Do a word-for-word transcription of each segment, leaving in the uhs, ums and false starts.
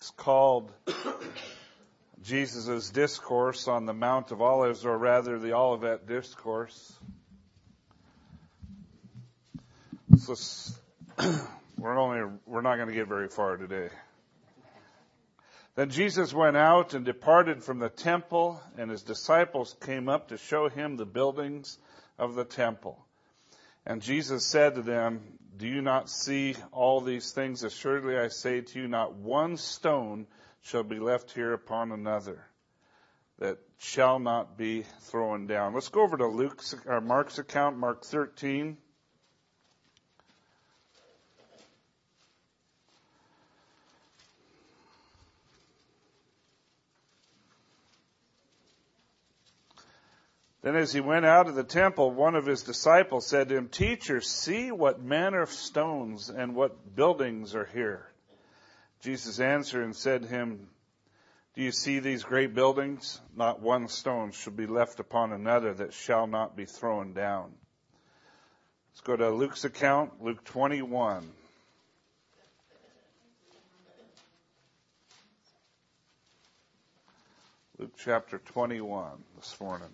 It's called Jesus' Discourse on the Mount of Olives, or rather the Olivet Discourse. So we're only we're not going to get very far today. Then Jesus went out and departed from the temple, and his disciples came up to show him the buildings of the temple. And Jesus said to them, "Do you not see all these things? Assuredly I say to you, not one stone shall be left here upon another that shall not be thrown down." Let's go over to Luke's or Mark's account, Mark thirteen. Then as he went out of the temple, one of his disciples said to him, "Teacher, see what manner of stones and what buildings are here." Jesus answered and said to him, "Do you see these great buildings? Not one stone shall be left upon another that shall not be thrown down." Let's go to Luke's account, Luke twenty-one. Luke chapter twenty-one this morning.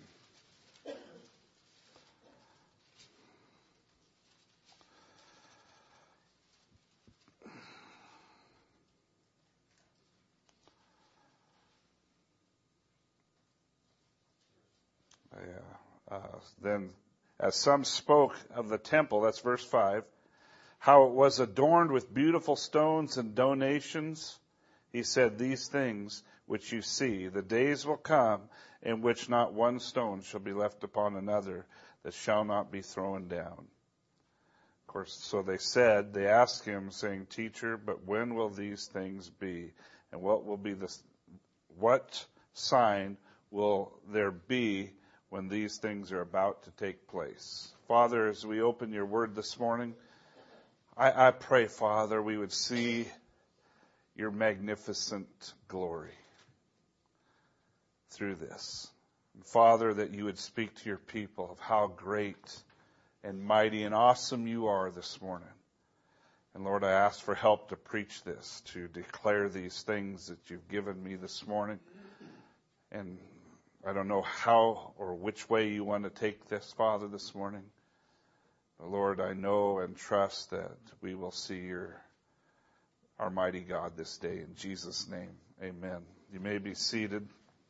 Uh, then as some spoke of the temple, that's verse five, how it was adorned with beautiful stones and donations, he said, "These things which you see, the days will come in which not one stone shall be left upon another that shall not be thrown down." Of course, so they said, they asked him, saying, "Teacher, but when will these things be? And what will be the, what sign will there be when these things are about to take place?" Father, as we open your word this morning, I, I pray, Father, we would see your magnificent glory through this. And Father, that you would speak to your people of how great and mighty and awesome you are this morning. And Lord, I ask for help to preach this, to declare these things that you've given me this morning. And I don't know how or which way you want to take this, Father, this morning. But Lord, I know and trust that we will see your, our mighty God this day. In Jesus' name, amen. You may be seated.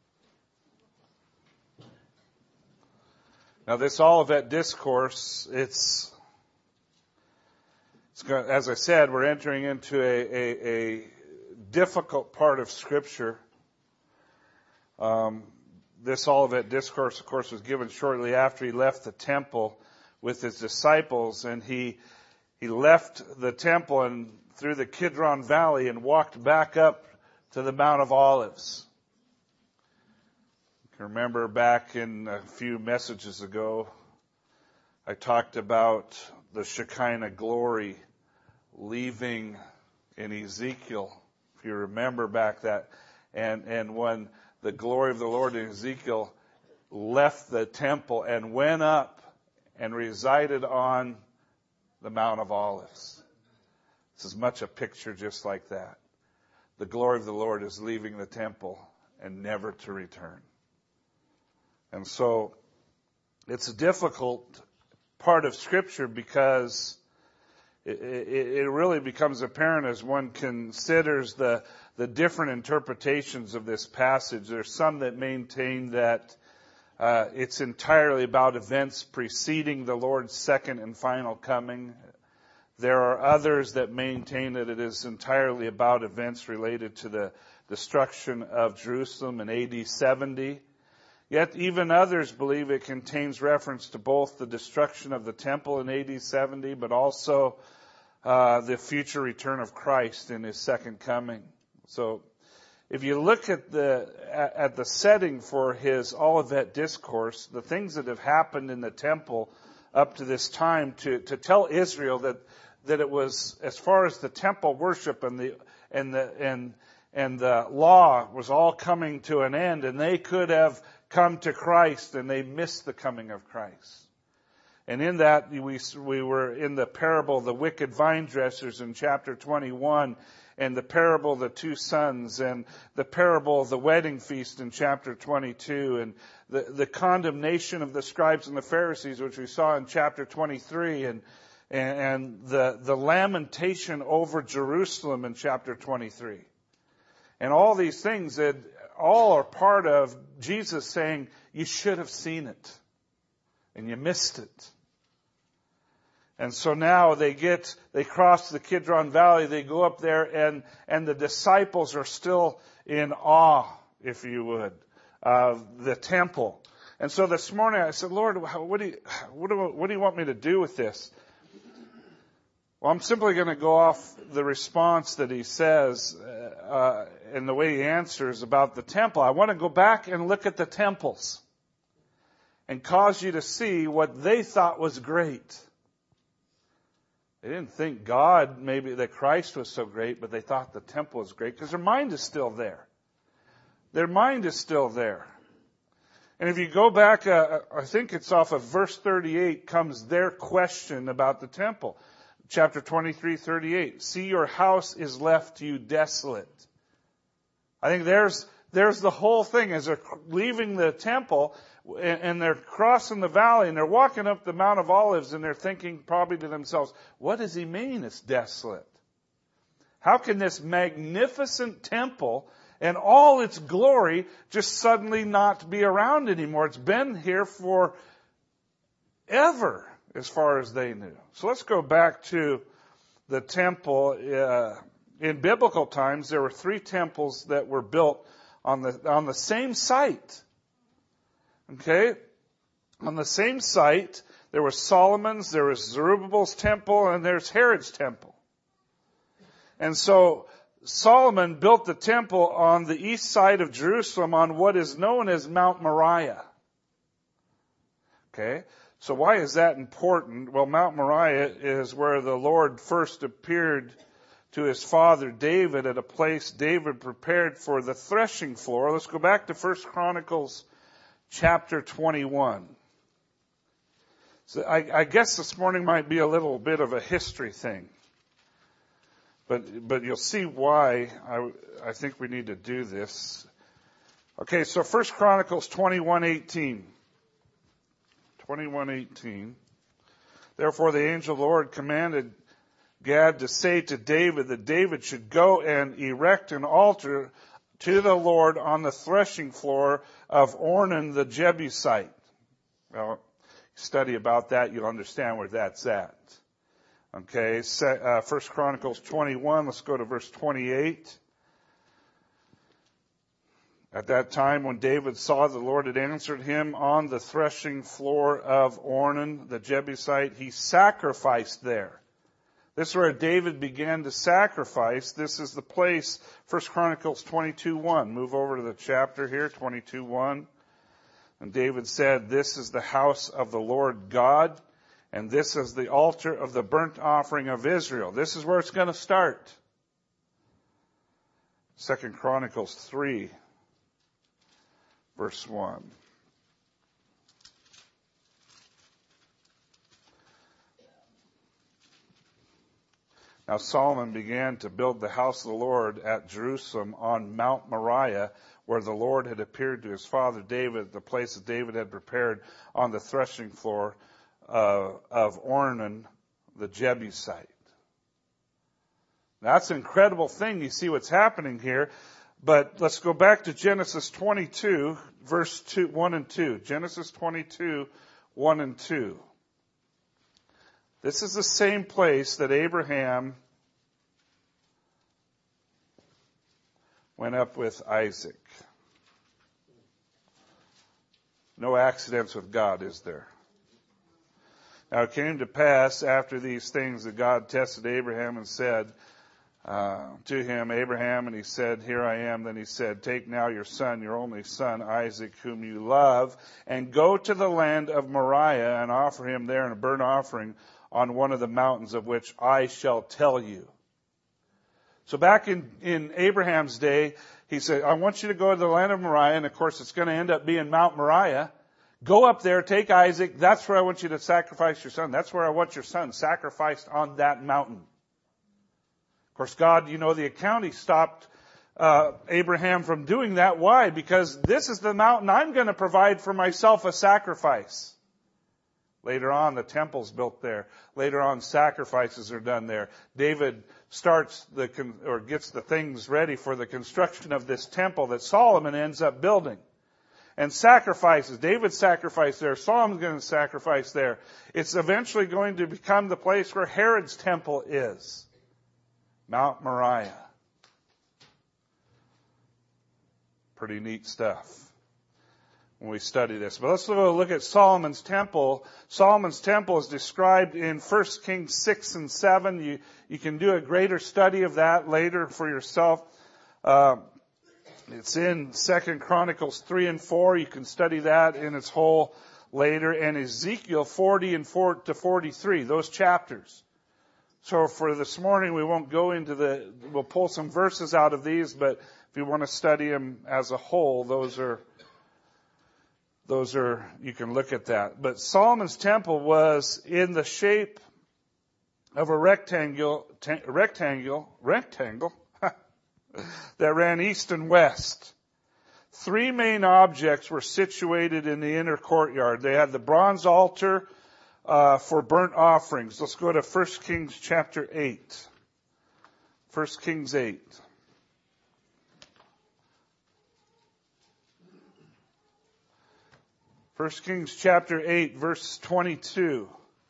Now, this Olivet Discourse, it's, it's as I said, we're entering into a, a, a difficult part of Scripture. Um, This Olivet Discourse, of course, was given shortly after he left the temple with his disciples, and he he left the temple and through the Kidron Valley and walked back up to the Mount of Olives. You can remember back in a few messages ago, I talked about the Shekinah glory leaving in Ezekiel. If you remember back that, and and when the glory of the Lord in Ezekiel left the temple and went up and resided on the Mount of Olives. This is much a picture just like that. The glory of the Lord is leaving the temple and never to return. And so it's a difficult part of Scripture because it, it, it really becomes apparent as one considers the the different interpretations of this passage. There's some that maintain that uh, it's entirely about events preceding the Lord's second and final coming. There are others that maintain that it is entirely about events related to the destruction of Jerusalem in A D seventy. Yet even others believe it contains reference to both the destruction of the temple in A D seventy, but also uh, the future return of Christ in his second coming. So if you look at the at the setting for his Olivet Discourse, the things that have happened in the temple up to this time to, to tell Israel that that it was, as far as the temple worship and the and the and and the law was all coming to an end, and they could have come to Christ and they missed the coming of Christ. And in that, we we were in the parable of the wicked vine dressers in chapter twenty-one. and the parable of the two sons, and the parable of the wedding feast in chapter twenty-two, and the, the condemnation of the scribes and the Pharisees, which we saw in chapter twenty-three, and, and, and the, the lamentation over Jerusalem in chapter twenty-three. And all these things that all are part of Jesus saying, you should have seen it, and you missed it. And so now they get, they cross the Kidron Valley, they go up there, and, and the disciples are still in awe, if you would, of the temple. And so this morning I said, Lord, what do you, what do, what do you want me to do with this? Well, I'm simply going to go off the response that he says, uh, and the way he answers about the temple. I want to go back and look at the temples and cause you to see what they thought was great. They didn't think God, maybe that Christ was so great, but they thought the temple was great because their mind is still there. Their mind is still there. And if you go back, uh, I think it's off of verse thirty-eight comes their question about the temple. Chapter twenty-three, thirty-eight. See, your house is left to you desolate. I think there's, there's the whole thing as they're leaving the temple and they're crossing the valley and they're walking up the Mount of Olives and they're thinking probably to themselves, what does he mean it's desolate? How can this magnificent temple and all its glory just suddenly not be around anymore? It's been here for ever, as far as they knew. So let's go back to the temple. Uh, in biblical times, there were three temples that were built on the on the same site. Okay? On the same site, there was Solomon's, there was Zerubbabel's temple, and there's Herod's temple. And so Solomon built the temple on the east side of Jerusalem on what is known as Mount Moriah. Okay? So why is that important? Well, Mount Moriah is where the Lord first appeared to his father David at a place David prepared for the threshing floor. Let's go back to First Chronicles chapter twenty-one. So I, I guess this morning might be a little bit of a history thing. But but you'll see why I, I think we need to do this. Okay, so First Chronicles twenty-one eighteen. twenty-one eighteen. Therefore the angel of the Lord commanded Gad to say to David that David should go and erect an altar to the Lord on the threshing floor of Ornan the Jebusite. Well, study about that, you'll understand where that's at. Okay, uh, First Chronicles twenty-one, let's go to verse twenty-eight. At that time, when David saw the Lord had answered him on the threshing floor of Ornan the Jebusite, he sacrificed there. This is where David began to sacrifice. This is the place, First Chronicles twenty-two one. Move over to the chapter here, twenty-two one. And David said, this is the house of the Lord God, and this is the altar of the burnt offering of Israel. This is where it's going to start. Second Chronicles three, verse one. Now Solomon began to build the house of the Lord at Jerusalem on Mount Moriah, where the Lord had appeared to his father David, the place that David had prepared on the threshing floor uh, of Ornan the Jebusite. Now, that's an incredible thing. You see what's happening here. But let's go back to Genesis twenty-two, verse two, one and two. Genesis twenty-two, one and two. This is the same place that Abraham went up with Isaac. No accidents with God, is there? Now it came to pass after these things that God tested Abraham and said uh, to him, Abraham, and he said, here I am. Then he said, take now your son, your only son, Isaac, whom you love, and go to the land of Moriah and offer him there in a burnt offering on one of the mountains of which I shall tell you. So back in, in Abraham's day, he said, I want you to go to the land of Moriah, and of course it's going to end up being Mount Moriah. Go up there, take Isaac, that's where I want you to sacrifice your son. That's where I want your son sacrificed on that mountain. Of course, God, you know the account, He stopped uh, Abraham from doing that. Why? Because this is the mountain I'm going to provide for myself a sacrifice. Later on, the temple's built there. Later on, sacrifices are done there. David starts the, or gets the things ready for the construction of this temple that Solomon ends up building. And sacrifices. David sacrificed there. Solomon's going to sacrifice there. It's eventually going to become the place where Herod's temple is. Mount Moriah. Pretty neat stuff when we study this. But let's look at Solomon's temple. Solomon's temple is described in First Kings six and seven. You, you can do a greater study of that later for yourself. Uh, it's in Second Chronicles three and four. You can study that in its whole later. And Ezekiel forty and four to forty-three, those chapters. So for this morning, we won't go into the, we'll pull some verses out of these, but if you want to study them as a whole, those are Those are, you can look at that. But Solomon's temple was in the shape of a rectangle, t- rectangle, rectangle that ran east and west. Three main objects were situated in the inner courtyard. They had the bronze altar uh, for burnt offerings. Let's go to First Kings chapter eight. First Kings eight. First Kings chapter eight, verse twenty-two.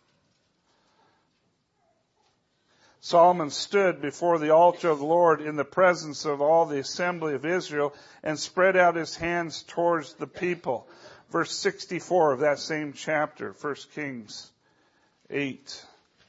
Solomon stood before the altar of the Lord in the presence of all the assembly of Israel and spread out his hands towards the people. Verse sixty-four of that same chapter, First Kings eight.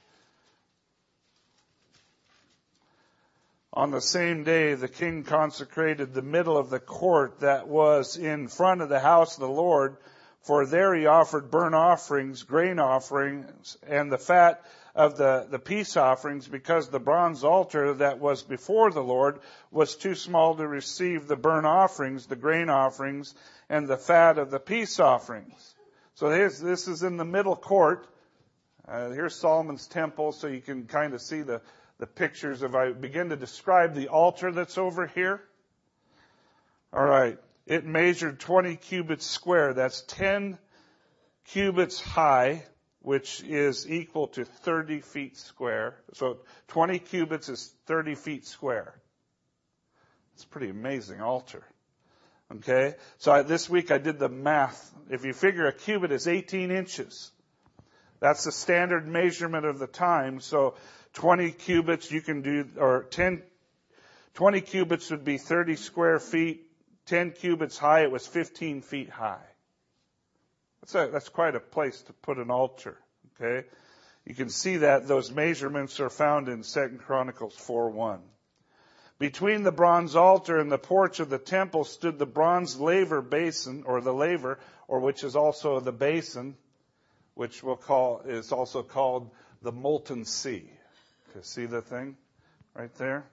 On the same day, the king consecrated the middle of the court that was in front of the house of the Lord, for there he offered burnt offerings, grain offerings, and the fat of the, the peace offerings, because the bronze altar that was before the Lord was too small to receive the burnt offerings, the grain offerings, and the fat of the peace offerings. So this, this is in the middle court. Uh, here's Solomon's temple, so you can kind of see the, the pictures. If I begin to describe the altar that's over here. All right. It measured twenty cubits square. That's ten cubits high, which is equal to thirty feet square. So twenty cubits is thirty feet square. It's a pretty amazing altar. Okay? So I, this week I did the math. If you figure a cubit is eighteen inches, that's the standard measurement of the time. So twenty cubits you can do, or ten, twenty cubits would be thirty square feet. ten cubits high, it was fifteen feet high. That's a, that's quite a place to put an altar. Okay? You can see that those measurements are found in Second Chronicles four one. Between the bronze altar and the porch of the temple stood the bronze laver basin, or the laver, or which is also the basin, which we'll call, is also called the molten sea. Okay, see the thing right there?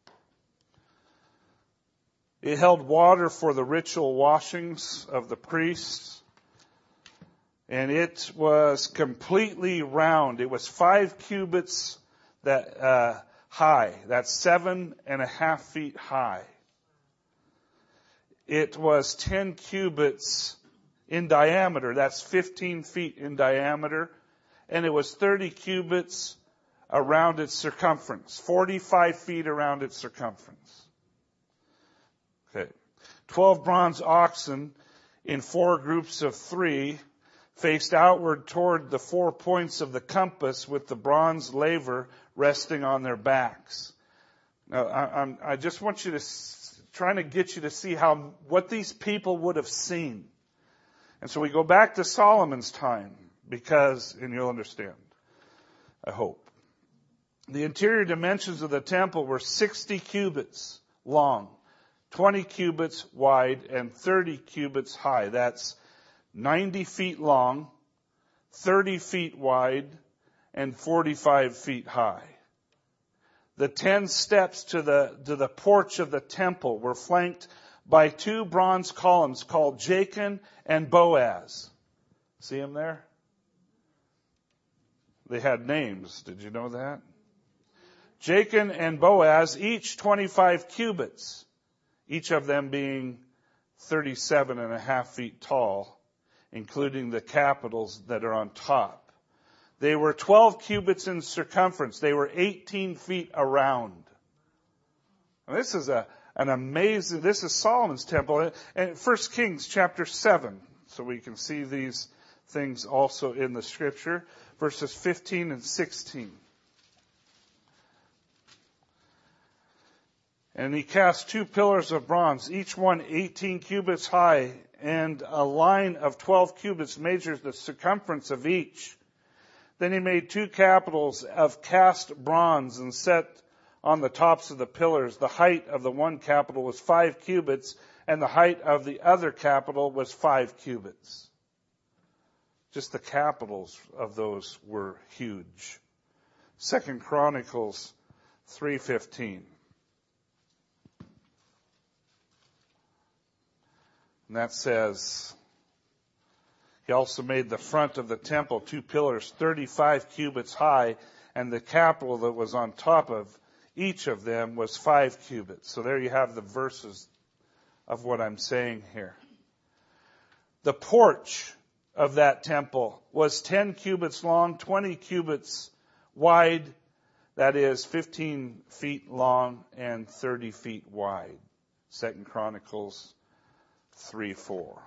It held water for the ritual washings of the priests. And it was completely round. It was five cubits that uh, high. That's seven and a half feet high. It was ten cubits in diameter. That's fifteen feet in diameter. And it was thirty cubits around its circumference. forty-five feet around its circumference. Okay. Twelve bronze oxen in four groups of three faced outward toward the four points of the compass with the bronze laver resting on their backs. Now, I, I'm, I just want you to, trying to get you to see how, what these people would have seen. And so we go back to Solomon's time because, and you'll understand, I hope. The interior dimensions of the temple were sixty cubits long, twenty cubits wide, and thirty cubits high. That's ninety feet long, thirty feet wide, and forty-five feet high. The ten steps to the, to the porch of the temple were flanked by two bronze columns called Jachin and Boaz. See them there? They had names. Did you know that? Jachin and Boaz, each twenty-five cubits, each of them being thirty-seven and a half feet tall, including the capitals that are on top. They were twelve cubits in circumference. They were eighteen feet around. And this is a, an amazing, this is Solomon's temple. And First Kings chapter seven. So we can see these things also in the scripture. Verses fifteen and sixteen. And he cast two pillars of bronze, each one eighteen cubits high, and a line of twelve cubits measures the circumference of each. Then he made two capitals of cast bronze and set on the tops of the pillars. The height of the one capital was five cubits, and the height of the other capital was five cubits. Just the capitals of those were huge. Second Chronicles three fifteen. And that says, he also made the front of the temple two pillars thirty-five cubits high, and the capital that was on top of each of them was five cubits. So there you have the verses of what I'm saying here. The porch of that temple was ten cubits long, twenty cubits wide, that is fifteen feet long and thirty feet wide. Second Chronicles three four.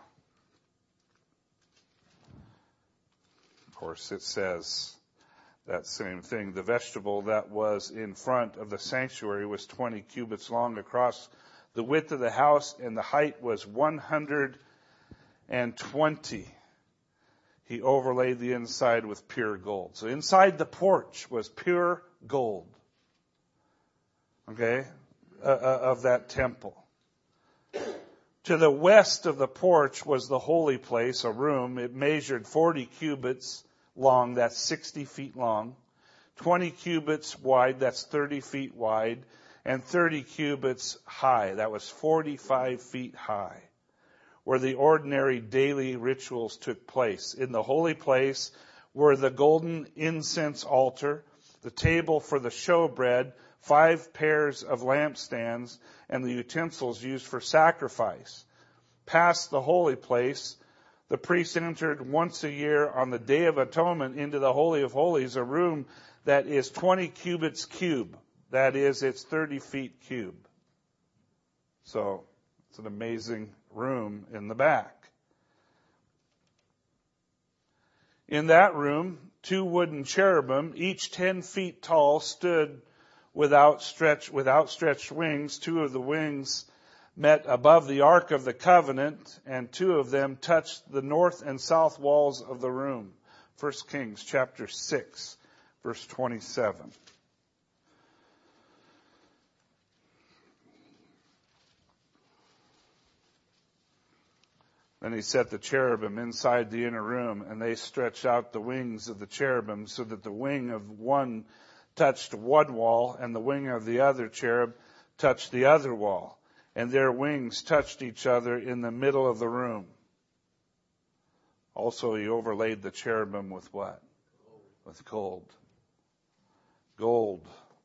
Of course, it says that same thing. The vestibule that was in front of the sanctuary was twenty cubits long across the width of the house, and the height was one hundred twenty. He overlaid the inside with pure gold. So inside the porch was pure gold. Okay? Uh, uh, of that temple. To the west of the porch was the holy place, a room. It measured forty cubits long, that's sixty feet long, twenty cubits wide, that's thirty feet wide, and thirty cubits high, that was forty-five feet high, where the ordinary daily rituals took place. In the holy place were the golden incense altar, the table for the showbread, five pairs of lampstands, and the utensils used for sacrifice. Past the holy place, the priest entered once a year on the Day of Atonement into the Holy of Holies, a room that is twenty cubits cube. That is, it's thirty feet cube. So, it's an amazing room in the back. In that room, two wooden cherubim, each ten feet tall, stood with outstretched, with outstretched wings. Two of the wings met above the Ark of the Covenant, and two of them touched the north and south walls of the room. First Kings chapter six, verse twenty-seven. Then he set the cherubim inside the inner room, and they stretched out the wings of the cherubim so that the wing of one touched one wall, and the wing of the other cherub touched the other wall. And their wings touched each other in the middle of the room. Also, he overlaid the cherubim with what? With gold. Gold.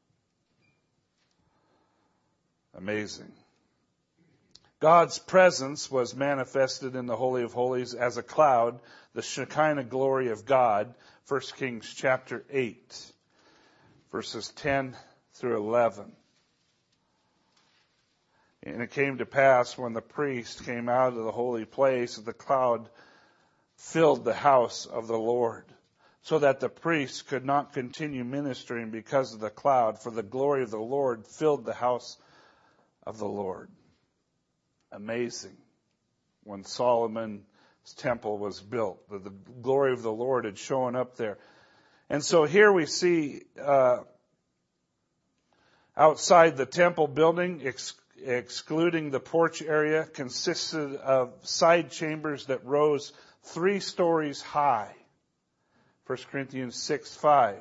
Amazing. God's presence was manifested in the Holy of Holies as a cloud, the Shekinah glory of God. First Kings chapter eight, verses ten through eleven. And it came to pass when the priest came out of the holy place, the cloud filled the house of the Lord, so that the priest could not continue ministering because of the cloud, for the glory of the Lord filled the house of the Lord. Amazing. When Solomon's temple was built, the, the glory of the Lord had shown up there. And so here we see uh, outside the temple building, ex- excluding the porch area, consisted of side chambers that rose three stories high. First Corinthians six five.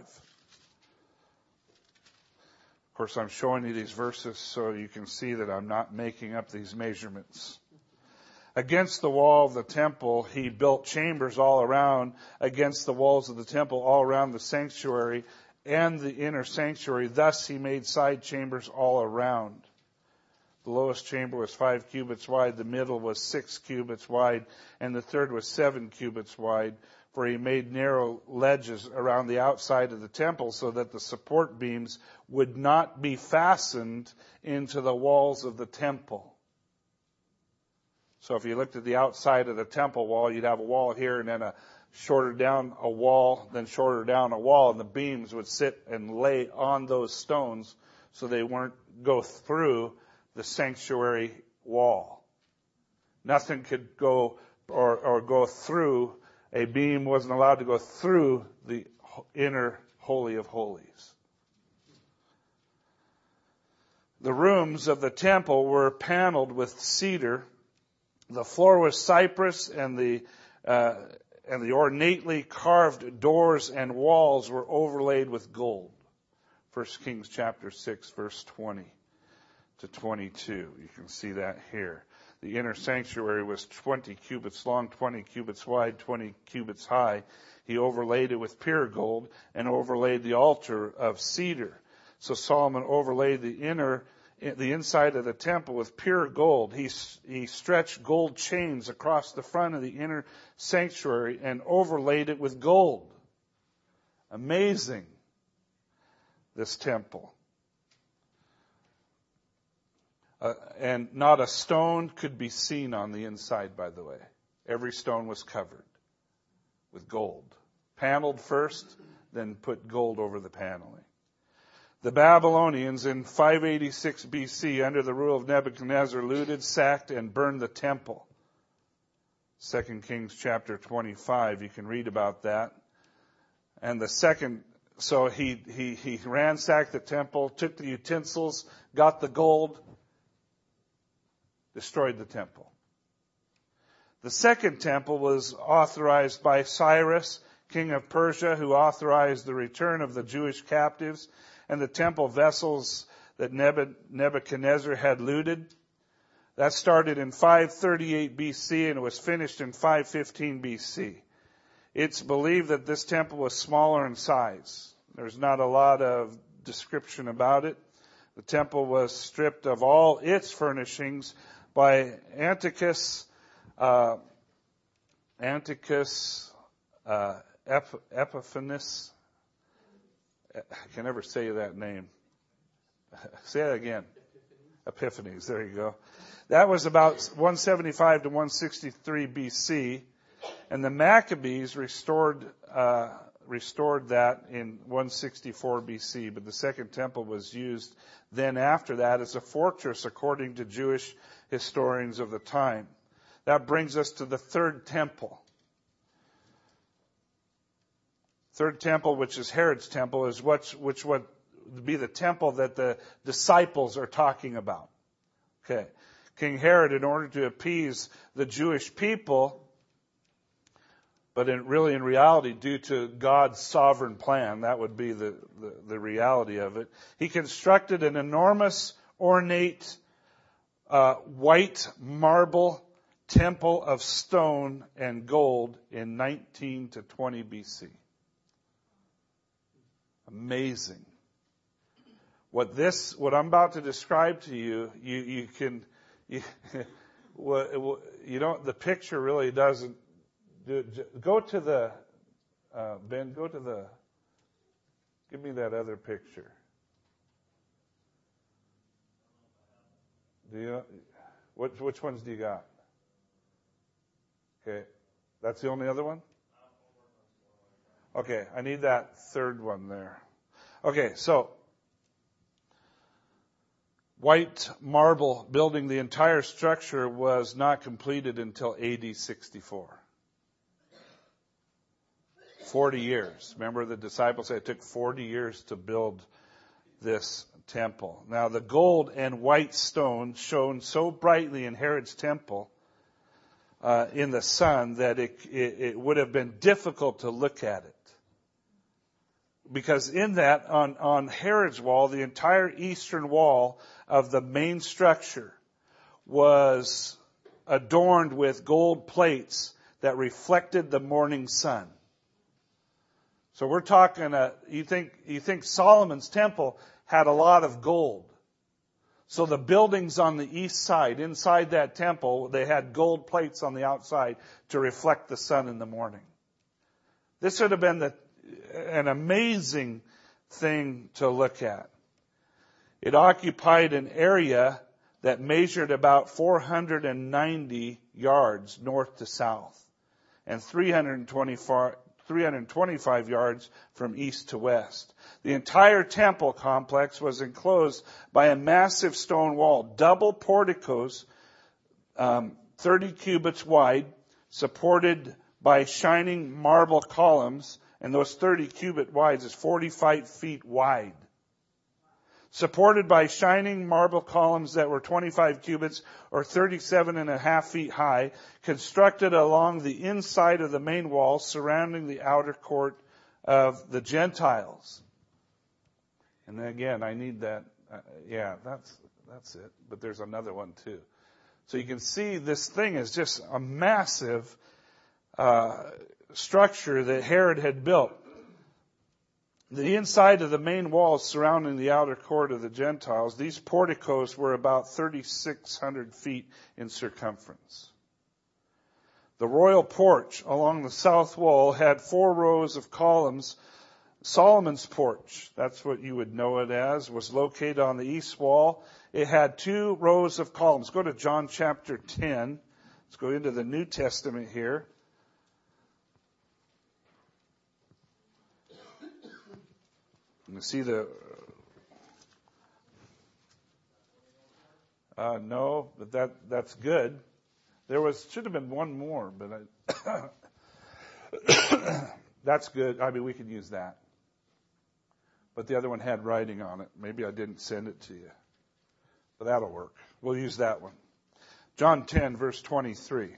Of course, I'm showing you these verses so you can see that I'm not making up these measurements. Against the wall of the temple, he built chambers all around, against the walls of the temple, all around the sanctuary, and the inner sanctuary. Thus he made side chambers all around. The lowest chamber was five cubits wide, the middle was six cubits wide, and the third was seven cubits wide, for he made narrow ledges around the outside of the temple so that the support beams would not be fastened into the walls of the temple. So if you looked at the outside of the temple wall, you'd have a wall here and then a shorter down a wall, then shorter down a wall, and the beams would sit and lay on those stones so they weren't go through the sanctuary wall. Nothing could go or, or go through, a beam wasn't allowed to go through the inner Holy of Holies. The rooms of the temple were paneled with cedar. The floor was cypress, and the uh, and the ornately carved doors and walls were overlaid with gold. First Kings chapter six, verse twenty to twenty-two. You can see that here. The inner sanctuary was twenty cubits long, twenty cubits wide, twenty cubits high. He overlaid it with pure gold and overlaid the altar of cedar. So Solomon overlaid the inner, the inside of the temple with pure gold. He, he stretched gold chains across the front of the inner sanctuary and overlaid it with gold. Amazing, this temple. Uh, and not a stone could be seen on the inside, by the way. Every stone was covered with gold. Paneled first, then put gold over the paneling. The Babylonians in five eighty-six B C, under the rule of Nebuchadnezzar, looted, sacked, and burned the temple. Second Kings chapter twenty-five, you can read about that. And the second, so he, he, he ransacked the temple, took the utensils, got the gold, destroyed the temple. The second temple was authorized by Cyrus, king of Persia, who authorized the return of the Jewish captives and the temple vessels that Nebuchadnezzar had looted. That started in five thirty-eight B C and it was finished in five fifteen B C. It's believed that this temple was smaller in size. There's not a lot of description about it. The temple was stripped of all its furnishings by Antiochus, uh, Antiochus uh, Ep- Epiphanes. I can never say that name. Say it again. Epiphanes. There you go. That was about one seventy-five to one sixty-three B C, and the Maccabees restored uh, restored that in one sixty-four B C. But the second temple was used then after that as a fortress, according to Jewish historians of the time. That brings us to the third temple. Third temple, which is Herod's temple, is what, which would be the temple that the disciples are talking about. Okay. King Herod, in order to appease the Jewish people, but in, really in reality, due to God's sovereign plan, that would be the, the, the reality of it, he constructed an enormous, ornate, uh, white marble temple of stone and gold in nineteen to twenty B C. Amazing. What this, what I'm about to describe to you, you, you can, you, you don't, the picture really doesn't, do, go to the, uh, Ben, go to the, give me that other picture. Do you, which, which ones do you got? Okay. That's the only other one? Okay, I need that third one there. Okay, so white marble building, the entire structure was not completed until A D sixty-four. Forty years. Remember the disciples said it took forty years to build this temple. Now the gold and white stone shone so brightly in Herod's temple uh, in the sun that it, it, it would have been difficult to look at it. Because in that, on, on Herod's wall, the entire eastern wall of the main structure was adorned with gold plates that reflected the morning sun. So we're talking, uh, you think, you think Solomon's temple had a lot of gold. So the buildings on the east side, inside that temple, they had gold plates on the outside to reflect the sun in the morning. This would have been the, an amazing thing to look at. It occupied an area that measured about four hundred ninety yards north to south and three hundred twenty-five yards from east to west. The entire temple complex was enclosed by a massive stone wall, double porticos, um, thirty cubits wide, supported by shining marble columns, and those thirty cubit wide is forty-five feet wide. Supported by shining marble columns that were twenty-five cubits or thirty-seven and a half feet high, constructed along the inside of the main wall surrounding the outer court of the Gentiles. And then again, I need that. Uh, yeah, that's that's it. But there's another one too. So you can see this thing is just a massive uh, structure that Herod had built. The inside of the main walls surrounding the outer court of the Gentiles, these porticos were about thirty-six hundred feet in circumference. The royal porch along the south wall had four rows of columns. Solomon's porch, that's what you would know it as, was located on the east wall. It had two rows of columns. Go to John chapter ten. Let's go into the New Testament here. You see the, uh, no, but that, that's good. There was, should have been one more, but I, that's good. I mean, we can use that. But the other one had writing on it. Maybe I didn't send it to you. But that'll work. We'll use that one. John ten, verse twenty-three.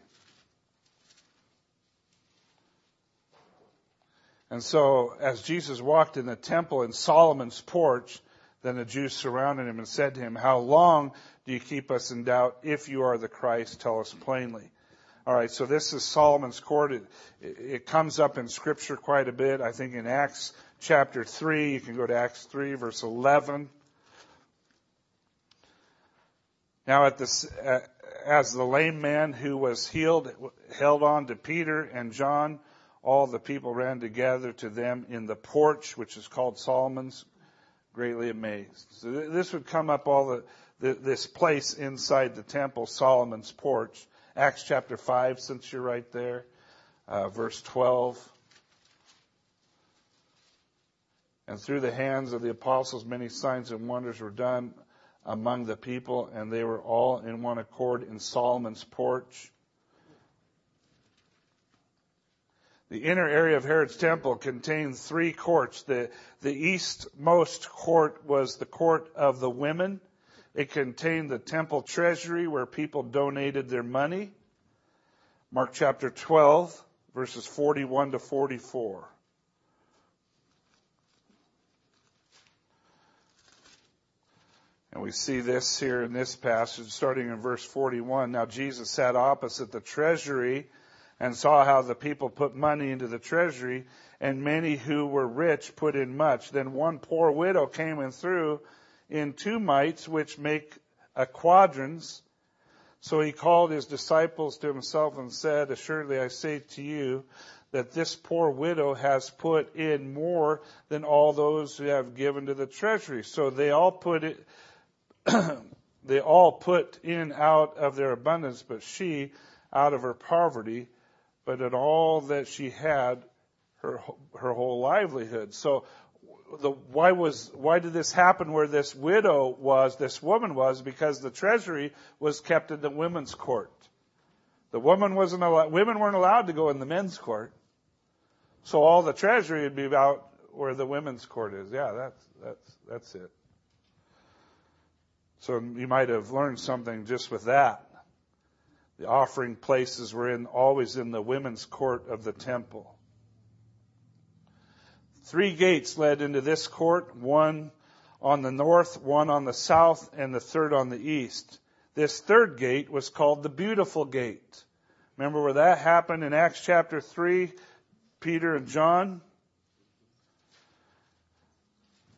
And so, as Jesus walked in the temple in Solomon's porch, then the Jews surrounded him and said to him, "How long do you keep us in doubt? If you are the Christ, tell us plainly." All right, so this is Solomon's court. It, it comes up in Scripture quite a bit. I think in Acts chapter three, you can go to Acts three, verse eleven. Now, at this, uh, as the lame man who was healed held on to Peter and John, all the people ran together to them in the porch, which is called Solomon's, greatly amazed. So th- this would come up all the, the this place inside the temple, Solomon's porch. Acts chapter five, since you're right there, uh, verse twelve. And through the hands of the apostles, many signs and wonders were done among the people, and they were all in one accord in Solomon's porch. The inner area of Herod's temple contained three courts. The, the eastmost court was the court of the women. It contained the temple treasury where people donated their money. Mark chapter twelve, verses forty-one to forty-four. And we see this here in this passage, starting in verse forty-one. Now Jesus sat opposite the treasury and saw how the people put money into the treasury, and many who were rich put in much. Then one poor widow came and threw in two mites, which make a quadrans. So he called his disciples to himself and said, "Assuredly I say to you, that this poor widow has put in more than all those who have given to the treasury." So they all put it, they all put in out of their abundance, but she, out of her poverty, but in all that she had, her her whole livelihood. So, the why was why did this happen where this widow was, this woman was? Because the treasury was kept in the women's court. The woman wasn't allowed, women weren't allowed to go in the men's court. So all the treasury would be out where the women's court is. Yeah, that's that's that's it. So you might have learned something just with that. The offering places were in always in the women's court of the temple. Three gates led into this court, one on the north, one on the south, and the third on the east. This third gate was called the Beautiful Gate. Remember where that happened in Acts chapter three, Peter and John?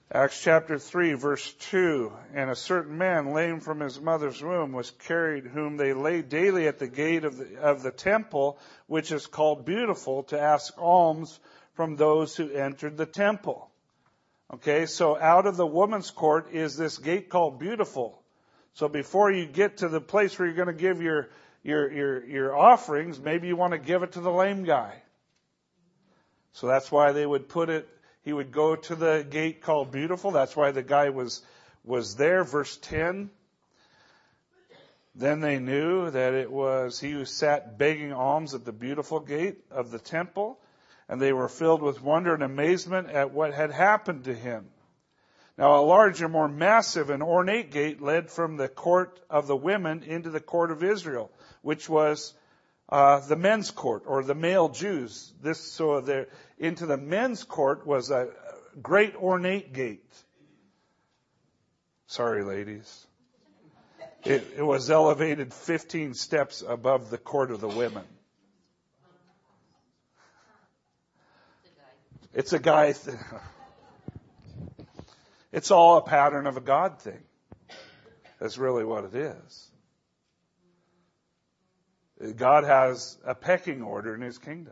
Acts chapter three, verse two, and a certain man, lame from his mother's womb, was carried, whom they laid daily at the gate of the, of the temple, which is called Beautiful, to ask alms from those who entered the temple. Okay, so out of the woman's court is this gate called Beautiful. So before you get to the place where you're going to give your, your, your, your offerings, maybe you want to give it to the lame guy. So that's why they would put it, he would go to the gate called Beautiful. That's why the guy was, was there. Verse ten. Then they knew that it was he who sat begging alms at the Beautiful gate of the temple, and they were filled with wonder and amazement at what had happened to him. Now a larger, more massive and ornate gate led from the court of the women into the court of Israel, which was uh, the men's court, or the male Jews. This so there into the men's court was a great ornate gate. Sorry, ladies. It, it was elevated fifteen steps above the court of the women. It's a guy thing. It's all a pattern of a God thing. That's really what it is. God has a pecking order in His kingdom.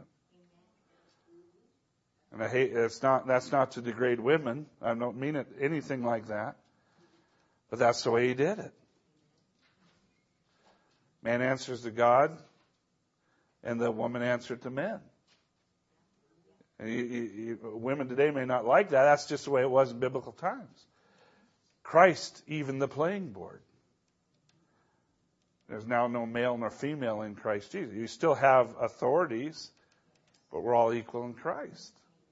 And I hate, it's not, that's not to degrade women. I don't mean it anything like that. But that's the way He did it. Man answers to God, and the woman answered to men. And you, you, you, women today may not like that. That's just the way it was in biblical times. Christ, even the playing board. There's now no male nor female in Christ Jesus. You still have authorities, but we're all equal in Christ.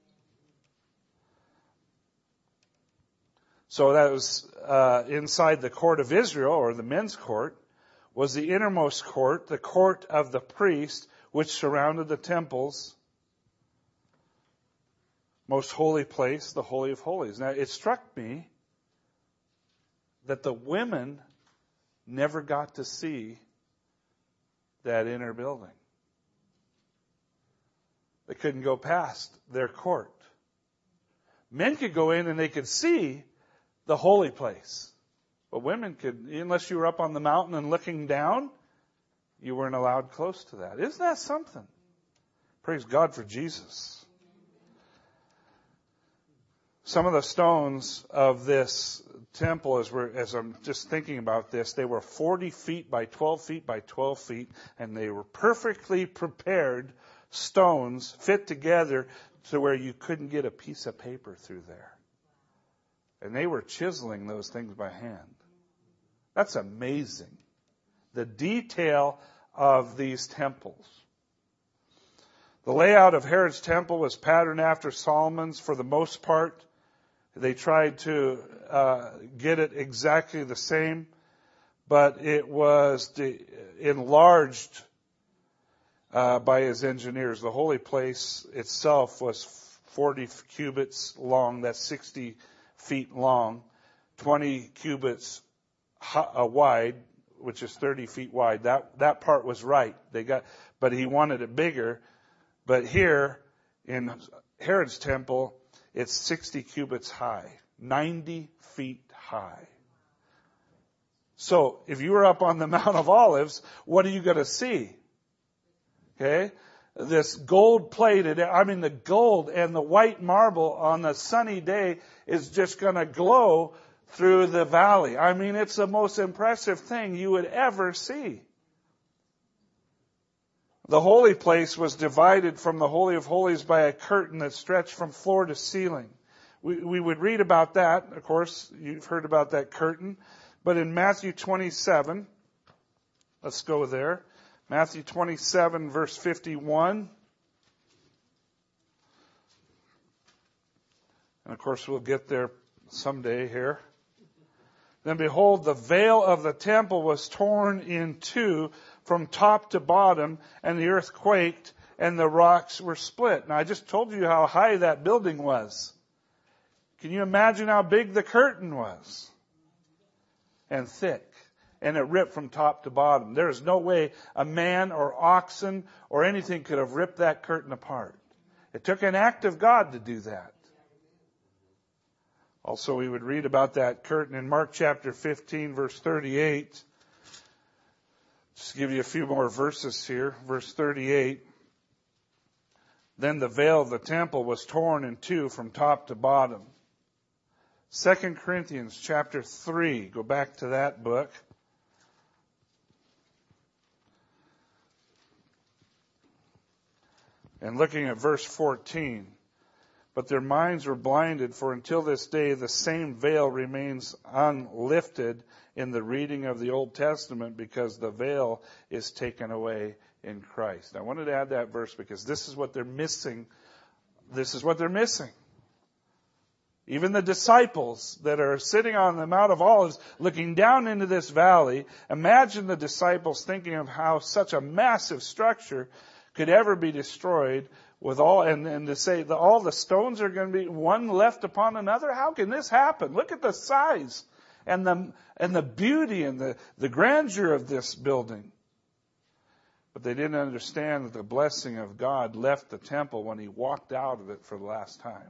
So that was uh, inside the court of Israel, or the men's court, was the innermost court, the court of the priest, which surrounded the temple's most holy place, the Holy of Holies. Now, it struck me that the women never got to see that inner building. They couldn't go past their court. Men could go in and they could see the holy place. But women could, unless you were up on the mountain and looking down, you weren't allowed close to that. Isn't that something? Praise God for Jesus. Some of the stones of this temple, as we're, as I'm just thinking about this, they were forty feet by twelve feet by twelve feet, and they were perfectly prepared stones fit together to where you couldn't get a piece of paper through there. And they were chiseling those things by hand. That's amazing. The detail of these temples. The layout of Herod's temple was patterned after Solomon's for the most part. They tried to uh, get it exactly the same, but it was de- enlarged uh, by his engineers. The holy place itself was forty cubits long. That's sixty feet long, twenty cubits uh, wide, which is thirty feet wide. That that part was right. They got, but he wanted it bigger. But here in Herod's temple, it's sixty cubits high, ninety feet high. So if you were up on the Mount of Olives, what are you going to see? Okay? This gold plated, I mean the gold and the white marble on a sunny day is just going to glow through the valley. I mean, it's the most impressive thing you would ever see. The holy place was divided from the Holy of Holies by a curtain that stretched from floor to ceiling. We, we would read about that. Of course, you've heard about that curtain. But in Matthew twenty-seven, let's go there. Matthew twenty-seven, verse fifty-one. And of course, we'll get there someday here. Then behold, the veil of the temple was torn in two from top to bottom, and the earth quaked, and the rocks were split. Now, I just told you how high that building was. Can you imagine how big the curtain was? And thick. And it ripped from top to bottom. There is no way a man or oxen or anything could have ripped that curtain apart. It took an act of God to do that. Also, we would read about that curtain in Mark chapter fifteen, verse thirty-eight. Just to give you a few more verses here. Verse thirty-eight. Then the veil of the temple was torn in two from top to bottom. Second Corinthians chapter three. Go back to that book. And looking at verse fourteen. But their minds were blinded, for until this day the same veil remains unlifted in the reading of the Old Testament, because the veil is taken away in Christ. I wanted to add that verse because this is what they're missing. This is what they're missing. Even the disciples that are sitting on the Mount of Olives looking down into this valley, imagine the disciples thinking of how such a massive structure could ever be destroyed with all, and, and to say that all the stones are going to be one left upon another. How can this happen? Look at the size and the, and the beauty and the, the grandeur of this building. But they didn't understand that the blessing of God left the temple when he walked out of it for the last time.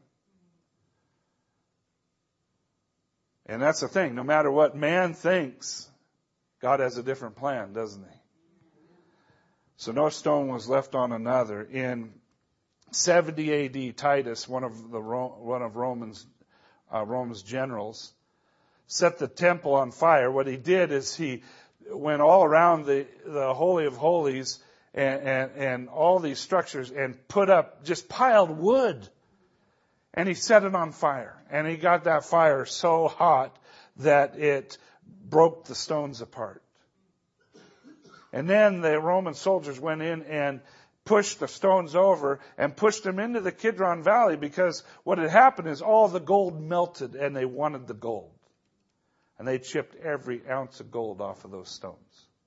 And that's the thing. No matter what man thinks, God has a different plan, doesn't he? So no stone was left on another. In seventy A D, Titus, one of the one of Romans uh, Rome's generals, set the temple on fire. What he did is he went all around the, the Holy of Holies and, and, and all these structures and put up just piled wood. And he set it on fire. And he got that fire so hot that it broke the stones apart. And then the Roman soldiers went in and pushed the stones over and pushed them into the Kidron Valley, because what had happened is all the gold melted and they wanted the gold. And they chipped every ounce of gold off of those stones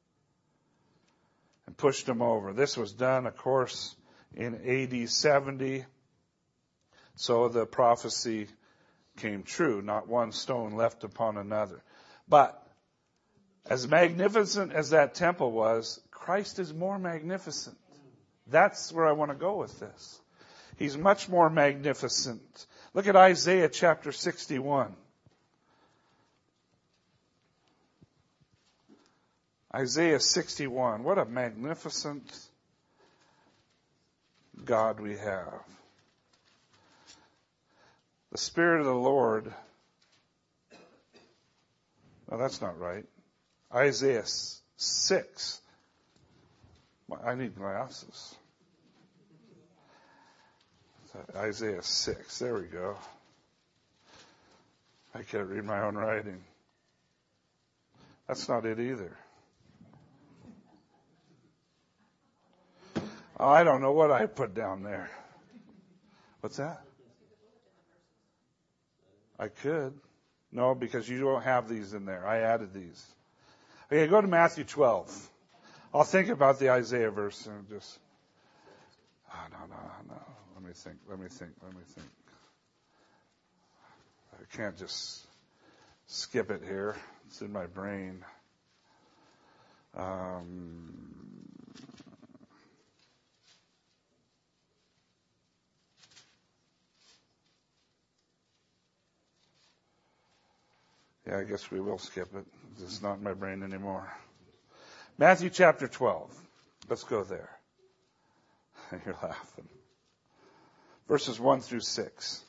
and pushed them over. This was done, of course, in A D seventy. So the prophecy came true. Not one stone left upon another. But as magnificent as that temple was, Christ is more magnificent. That's where I want to go with this. He's much more magnificent. Look at Isaiah chapter sixty-one. Isaiah sixty-one. What a magnificent God we have. The Spirit of the Lord. No, that's not right. Isaiah six. I need glasses. Isaiah six. There we go. I can't read my own writing. That's not it either. Oh, I don't know what I put down there. What's that? I could. No, because you don't have these in there. I added these. Okay, go to Matthew twelve. I'll think about the Isaiah verse and just, oh, no, no, no. Let me think, let me think, let me think. I can't just skip it here. It's in my brain. Um, yeah, I guess we will skip it. It's not in my brain anymore. Matthew chapter twelve. Let's go there. You're laughing. Verses one through six.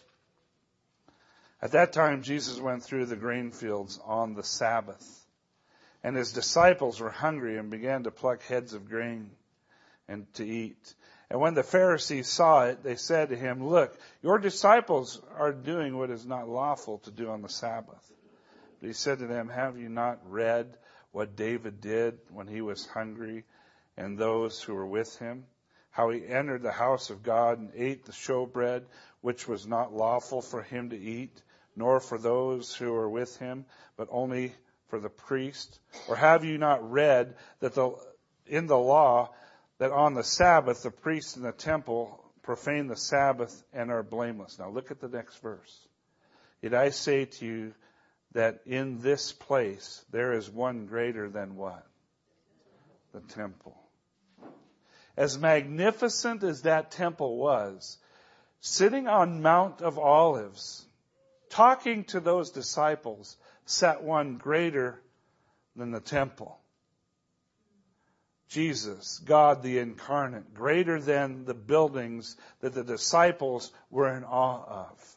At that time, Jesus went through the grain fields on the Sabbath, and his disciples were hungry and began to pluck heads of grain and to eat. And when the Pharisees saw it, they said to him, "Look, your disciples are doing what is not lawful to do on the Sabbath." But he said to them, "Have you not read what David did when he was hungry, and those who were with him? How he entered the house of God and ate the showbread, which was not lawful for him to eat, nor for those who were with him, but only for the priest? Or have you not read that the, in the law that on the Sabbath the priests in the temple profane the Sabbath and are blameless?" Now look at the next verse. "Yet I say to you that in this place there is one greater than what? The temple." As magnificent as that temple was, sitting on Mount of Olives, talking to those disciples, set one greater than the temple. Jesus, God the incarnate, greater than the buildings that the disciples were in awe of.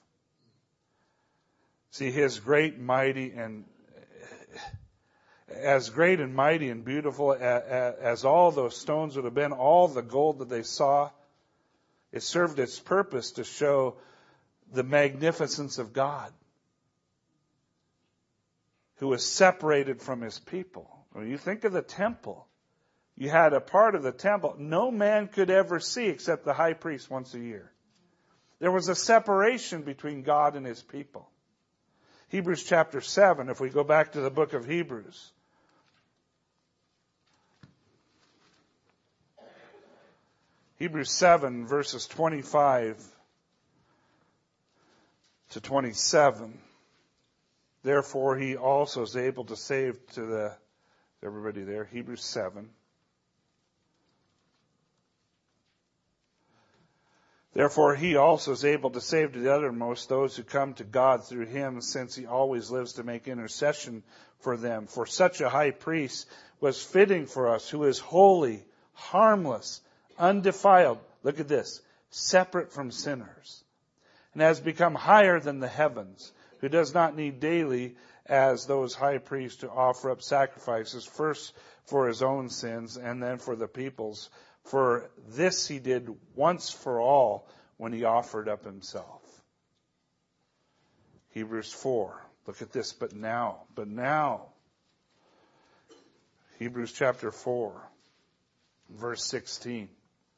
See, his great, mighty, and as great and mighty and beautiful as, as all those stones would have been, all the gold that they saw, it served its purpose to show the magnificence of God, who was separated from his people. When you think of the temple, you had a part of the temple no man could ever see except the high priest once a year. There was a separation between God and his people. Hebrews chapter seven, if we go back to the book of Hebrews. Hebrews seven, verses twenty-five to twenty-seven. Therefore, he also is able to save to the, everybody there, Hebrews seven. Therefore, he also is able to save to the uttermost those who come to God through him, since he always lives to make intercession for them. For such a high priest was fitting for us, who is holy, harmless, undefiled. Look at this. Separate from sinners. And has become higher than the heavens, who does not need daily, as those high priests, to offer up sacrifices, first for his own sins and then for the people's. For this he did once for all when he offered up himself. Hebrews four. Look at this. But now, but now. Hebrews chapter four, verse sixteen.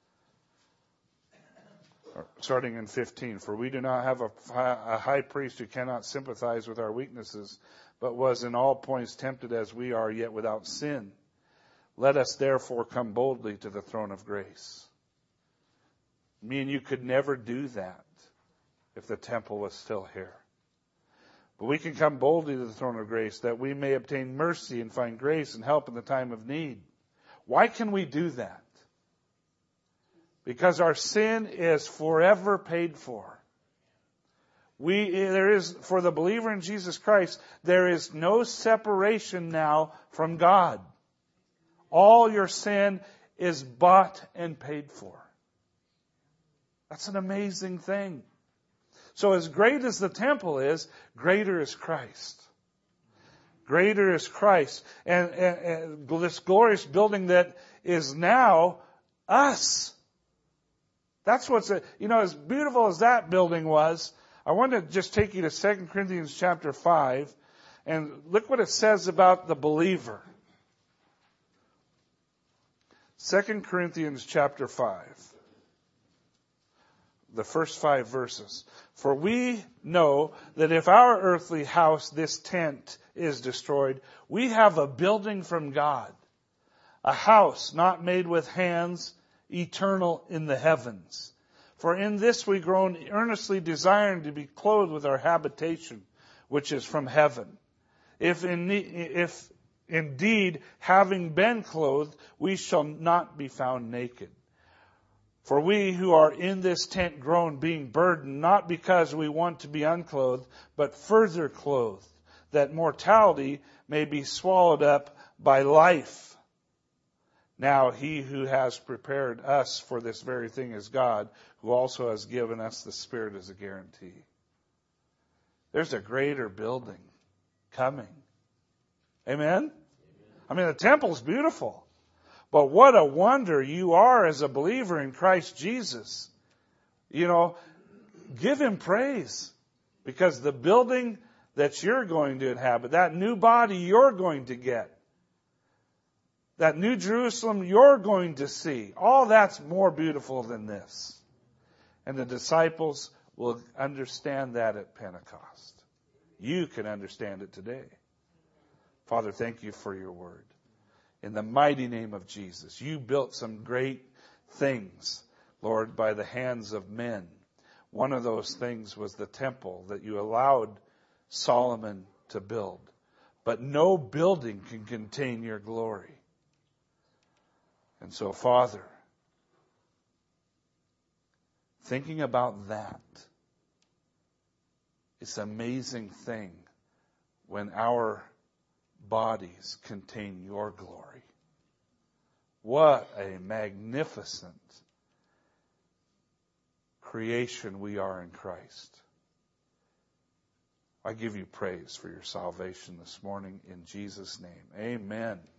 Starting in fifteen. For we do not have a, a high priest who cannot sympathize with our weaknesses, but was in all points tempted as we are, yet without sin. Let us therefore come boldly to the throne of grace. Me and you could never do that if the temple was still here. But we can come boldly to the throne of grace that we may obtain mercy and find grace and help in the time of need. Why can we do that? Because our sin is forever paid for. We, there is, for the believer in Jesus Christ, there is no separation now from God. All your sin is bought and paid for. That's an amazing thing. So as great as the temple is, greater is Christ. Greater is Christ. And, and, and this glorious building that is now us. That's what's, a, you know, as beautiful as that building was, I want to just take you to Second Corinthians chapter five, and look what it says about the believer. Second Corinthians chapter five. The first five verses. For we know that if our earthly house, this tent, is destroyed, we have a building from God, a house not made with hands, eternal in the heavens. For in this we groan, earnestly desiring to be clothed with our habitation, which is from heaven. If, in, if indeed, having been clothed, we shall not be found naked. For we who are in this tent groan, being burdened, not because we want to be unclothed, but further clothed, that mortality may be swallowed up by life. Now he who has prepared us for this very thing is God, who also has given us the Spirit as a guarantee. There's a greater building coming. Amen? I mean, the temple's beautiful. But what a wonder you are as a believer in Christ Jesus. You know, give him praise. Because the building that you're going to inhabit, that new body you're going to get, that new Jerusalem you're going to see, all that's more beautiful than this. And the disciples will understand that at Pentecost. You can understand it today. Father, thank you for your word. In the mighty name of Jesus, you built some great things, Lord, by the hands of men. One of those things was the temple that you allowed Solomon to build. But no building can contain your glory. And so, Father, thinking about that, It's an amazing thing when our bodies contain your glory. What a magnificent creation we are in Christ. I give you praise for your salvation this morning in Jesus' name. Amen.